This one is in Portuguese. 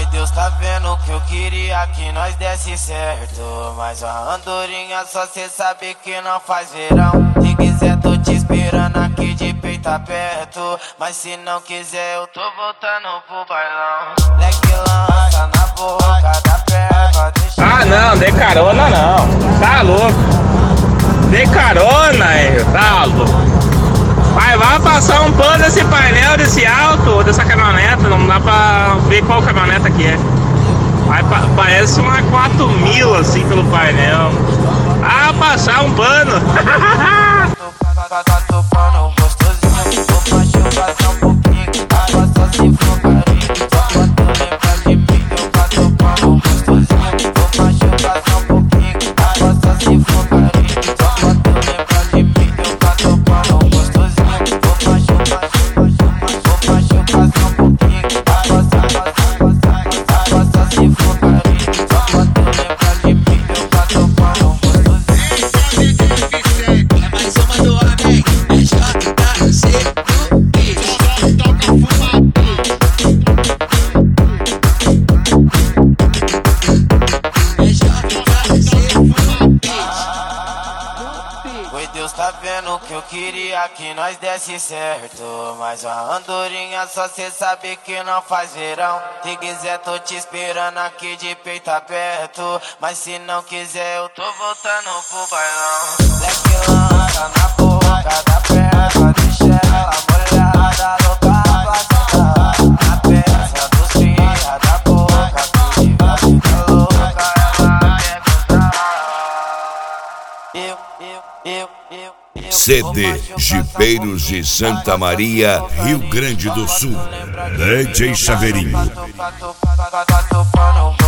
Deus tá vendo que eu queria que nós desse certo, mas a andorinha só cê sabe que não faz verão. Se quiser tô te esperando aqui de peito aberto, mas se não quiser eu tô voltando pro bailão. Leque lança na boca da perna, deixa. Ah não, dê carona não, tá louco. Dê carona, tá louco. Vai passar um pano desse painel, desse alto, dessa caminhonete, não dá pra ver qual caminhoneta que é. Parece uma 4000 assim pelo painel. Ah, passar um pano. Deus tá vendo que eu queria que nós desse certo, mas a andorinha só cê sabe que não faz verão. Se quiser tô te esperando aqui de peito aberto, mas se não quiser eu tô voltando pro bailão. Leque lança na boca da perna, deixa ela molhada, louca pra sentar na peça dos cria da boca, que vai ficar louca, ela quer gozar. CD Jipeiros de Santa Maria, Rio Grande do Sul. DJ Chaveirinho.